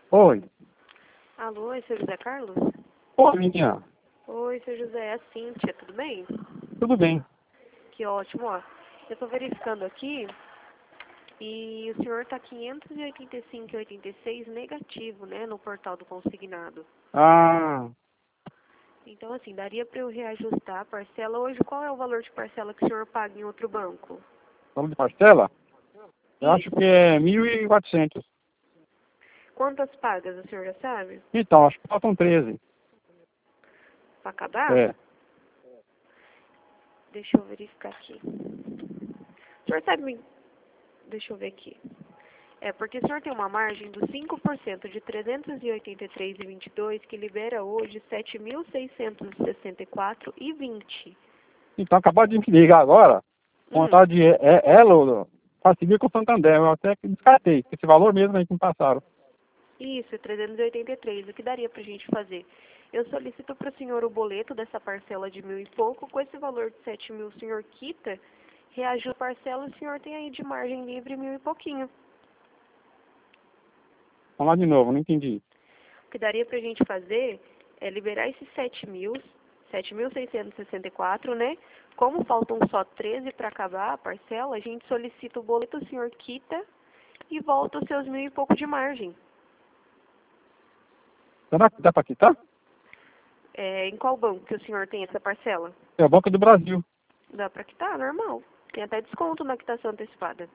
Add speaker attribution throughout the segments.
Speaker 1: Oi.
Speaker 2: Alô, esse é o José Carlos?
Speaker 1: Oi, menina.
Speaker 2: Oi, seu José, é a Cíntia, tudo bem?
Speaker 1: Tudo bem?
Speaker 2: Que ótimo, ó. Eu tô verificando aqui e o senhor tá 585,86 negativo, né, no portal do consignado.
Speaker 1: Ah,
Speaker 2: Então, assim, daria para eu reajustar a parcela. Hoje, qual é o valor de parcela que o senhor paga em outro banco?
Speaker 1: vamos de parcela? Eu acho
Speaker 2: Isso.
Speaker 1: que é 1.400.
Speaker 2: Quantas pagas, o senhor já sabe?
Speaker 1: Então, acho que faltam 13.
Speaker 2: Para acabar?
Speaker 1: É.
Speaker 2: Deixa eu verificar aqui. O senhor sabe me... Deixa eu ver aqui. É, porque o senhor tem uma margem dos 5% de 383,22 que libera hoje 7.664,20.
Speaker 1: Então, acabou de me ligar agora. Vontade de ela para seguir com o Santander. Eu até que descartei. Esse valor mesmo aí que me passaram.
Speaker 2: Isso, 383. O que daria pra gente fazer? Eu solicito para o senhor o boleto dessa parcela de 1.000 e pouco. Com esse valor de 7.000 o senhor quita, reajusta a parcela e o senhor tem aí de margem livre 1.000 e pouquinho.
Speaker 1: Vamos lá de novo, não entendi.
Speaker 2: O que daria pra gente fazer é liberar esses 7.664, né? Como faltam só 13 para acabar a parcela, a gente solicita o boleto, o senhor quita e volta os seus 1.000 e pouco de margem.
Speaker 1: Será que dá para quitar?
Speaker 2: É, em qual banco que o senhor tem essa parcela?
Speaker 1: É o Banco do Brasil.
Speaker 2: Dá pra quitar, normal. Tem até desconto na quitação antecipada.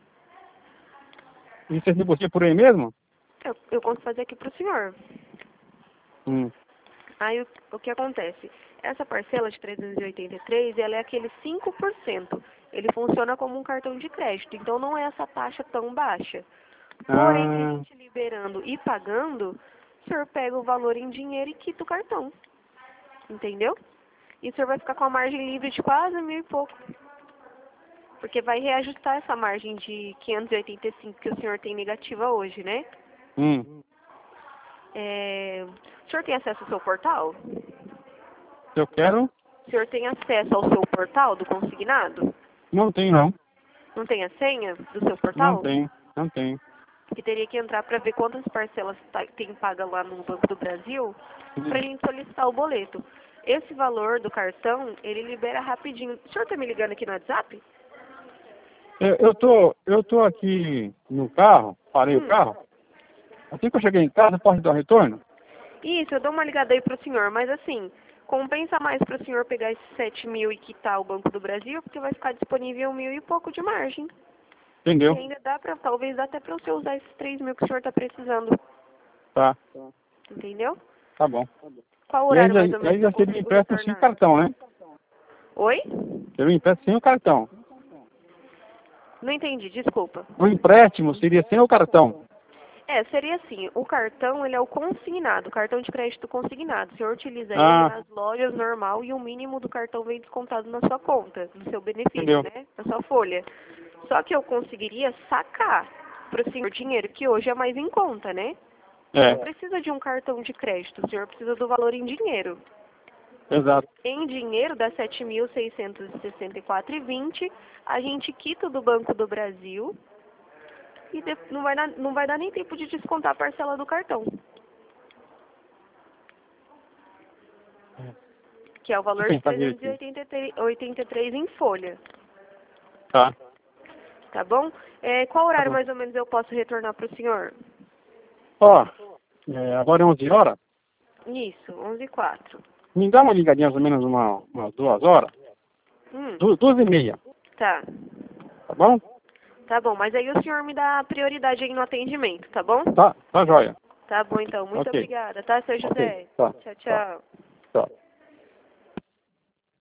Speaker 1: E vocês negociam por aí mesmo?
Speaker 2: Eu consigo fazer aqui pro senhor.
Speaker 1: Hum.
Speaker 2: Aí o que acontece? Essa parcela de 383, ela é aquele 5%. Ele funciona como um cartão de crédito, então não é essa taxa tão baixa. Porém, a
Speaker 1: Ah,
Speaker 2: gente liberando e pagando, o senhor pega o valor em dinheiro e quita o cartão. Entendeu? E o senhor vai ficar com a margem livre de quase 1.000 e pouco. Porque vai reajustar essa margem de 585 que o senhor tem negativa hoje, né?
Speaker 1: hum.
Speaker 2: O senhor tem acesso ao seu portal?
Speaker 1: Eu quero?
Speaker 2: O senhor tem acesso ao seu portal do consignado?
Speaker 1: Não tem não.
Speaker 2: Não tem a senha do seu
Speaker 1: Não
Speaker 2: portal?
Speaker 1: tem. Não tem.
Speaker 2: Que teria que entrar para ver quantas parcelas tem paga lá no Banco do Brasil para a gente solicitar o boleto. Esse valor do cartão, ele libera rapidinho. O senhor tá me ligando aqui no WhatsApp?
Speaker 1: Eu tô aqui no carro, parei o carro. Assim que eu cheguei em casa, posso dar um retorno?
Speaker 2: Isso, eu dou uma ligada aí pro senhor, mas assim, compensa mais pro senhor pegar esses 7.000 e quitar o Banco do Brasil, porque vai ficar disponível 1.000 e pouco de margem. E
Speaker 1: Entendeu?
Speaker 2: ainda dá pra, talvez dá até pra você usar esses 3.000 que o senhor tá precisando.
Speaker 1: Tá.
Speaker 2: Entendeu?
Speaker 1: Tá bom.
Speaker 2: Qual
Speaker 1: E aí,
Speaker 2: horário mais ou menos
Speaker 1: aí
Speaker 2: eu
Speaker 1: já seria um
Speaker 2: consigo
Speaker 1: empréstimo sem
Speaker 2: retornar?
Speaker 1: cartão, né?
Speaker 2: Oi?
Speaker 1: Seria um empréstimo sem o cartão.
Speaker 2: Não entendi, desculpa.
Speaker 1: O empréstimo seria sem o cartão.
Speaker 2: Seria assim, o cartão, ele é o consignado, o cartão de crédito consignado. O senhor utiliza ele
Speaker 1: Ah,
Speaker 2: nas lojas normal e o mínimo do cartão vem descontado na sua conta, no seu benefício,
Speaker 1: entendeu?
Speaker 2: né? Na sua folha. Só que eu conseguiria sacar para o senhor dinheiro, que hoje é mais em conta, né? O senhor não
Speaker 1: É,
Speaker 2: precisa de um cartão de crédito, o senhor precisa do valor em dinheiro.
Speaker 1: exato.
Speaker 2: Em dinheiro dá 7.664,20, a gente quita do Banco do Brasil e não vai dar nem tempo de descontar a parcela do cartão, que é o
Speaker 1: Deixa eu
Speaker 2: valor de
Speaker 1: pensar direitinho.
Speaker 2: 383 em folha,
Speaker 1: Tá.
Speaker 2: tá bom? Qual
Speaker 1: Tá
Speaker 2: horário
Speaker 1: bom.
Speaker 2: mais ou menos eu posso retornar para o senhor?
Speaker 1: Ó, agora é 11 horas.
Speaker 2: Isso, 11h04.
Speaker 1: Me dá uma ligadinha mais ou menos umas 2 horas.
Speaker 2: Hum,
Speaker 1: 2h30,
Speaker 2: tá.
Speaker 1: tá bom?
Speaker 2: Tá bom, mas aí o senhor me dá prioridade aí no atendimento, tá bom?
Speaker 1: Tá, tá joia.
Speaker 2: Tá bom então, muito
Speaker 1: Ok,
Speaker 2: obrigada, tá, seu
Speaker 1: ok.
Speaker 2: José?
Speaker 1: Tá,
Speaker 2: Tchau,
Speaker 1: tá,
Speaker 2: tchau.
Speaker 1: tá.